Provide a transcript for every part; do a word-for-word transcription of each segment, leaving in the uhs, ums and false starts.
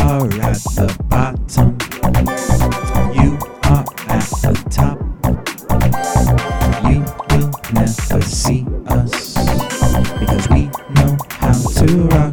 are at the bottom. You are at the top. You will never see us because we know how to rock.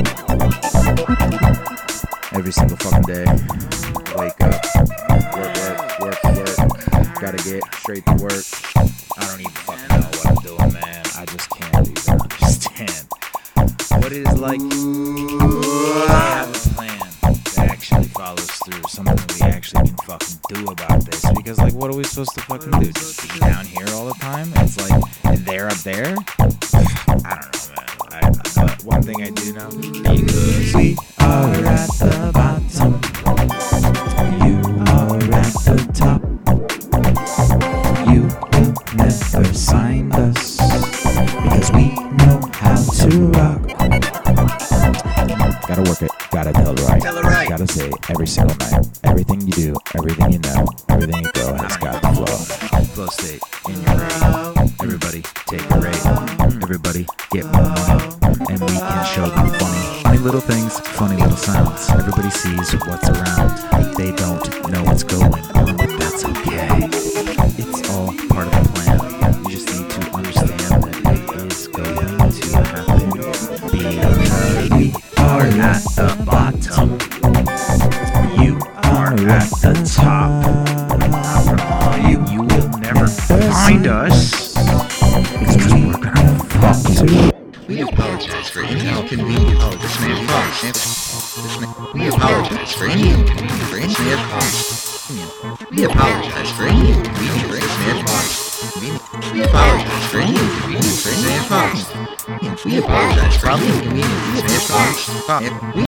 Every single fucking day, wake up, work, work, work, work, gotta get straight to work. I don't even fucking know what I'm doing, man. I just can't even understand what it is like to have a plan that actually follows through, something that we actually can fucking do about this. Because, like, what are we supposed to fucking do? Just be down here all the time? It's like, and they're up there? I don't know, man. I, but one thing I do know, because We are at the bottom. You are at the top. You will never find us because we know how to rock. gotta work it, gotta tell it right, Tell it right. gotta say it every single night. Everything you do, everything you know, everything you go has got the flow. Flow state in your rate. Everybody take a rate. Everybody get more money, and we can show them funny, funny little things, funny little sounds. Everybody sees what's around. They don't know what's going, but that's okay. It's all part of the plan. You just need to understand that it is going to happen. Because we Are at the bottom. You are at the top. you, you will never find us because we're gonna fuck to. We apologize for any inconvenience. Oh, this man Fox. This man. We apologize for any inconvenience for any man Fox. We apologize for any inconvenience for any man Fox. We apologize for any inconvenience for any man Fox. We apologize for any inconvenience for any man Fox.